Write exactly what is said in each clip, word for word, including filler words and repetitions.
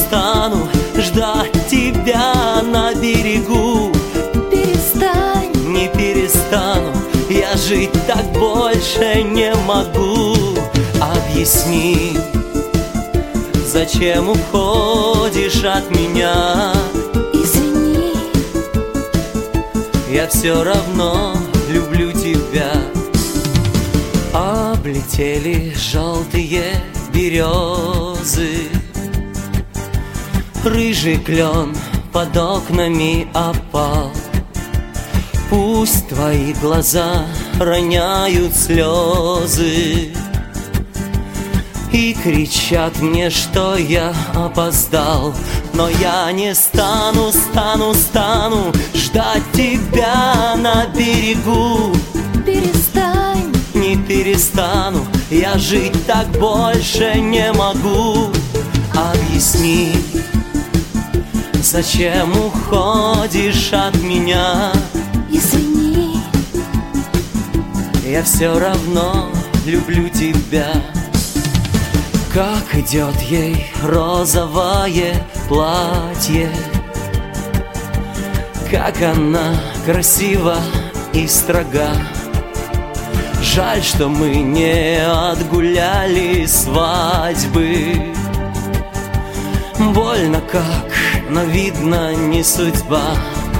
стану ждать тебя на берегу. Перестань, не перестану, я жить так больше не могу. Объясни, зачем уходишь от меня? извини, я все равно люблю тебя. Облетели желтые березы, рыжий клен под окнами опал. Пусть твои глаза роняют слезы и кричат мне, что я опоздал. Но я не стану, стану, стану ждать тебя на берегу. перестань, Не перестану, я жить так больше не могу. Объясни, зачем уходишь от меня? извини, Я все равно люблю тебя. Как идет ей розовое платье, как она красива и строга. Жаль, что мы не отгуляли свадьбы. Больно как, но видно не судьба.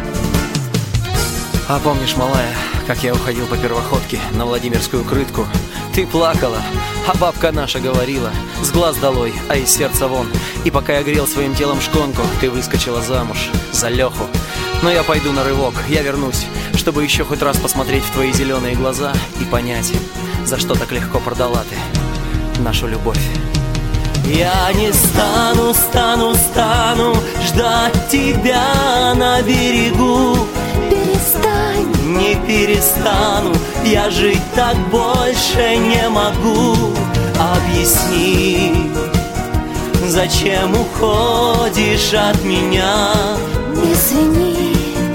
А помнишь, малая, как я уходил по первоходке на Владимирскую крытку? Ты плакала, а бабка наша говорила: с глаз долой, а из сердца вон. И пока я грел своим телом шконку, ты выскочила замуж за Леху. Но я пойду на рывок, я вернусь, чтобы еще хоть раз посмотреть в твои зеленые глаза и понять, за что так легко продала ты нашу любовь. Я не стану, стану, стану ждать тебя на берегу. перестань, Не перестану, я жить так больше не могу. Объясни, зачем уходишь от меня? извини,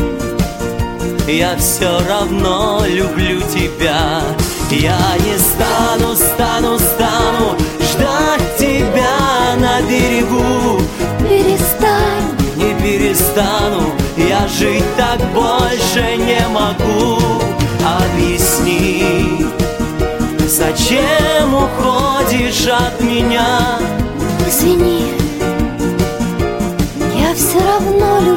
Я все равно люблю тебя. Я не стану, стану, стану ждать тебя на берегу. перестань, Не перестану, я жить так больше не могу. Объясни, зачем уходишь от меня? извини, я все равно люблю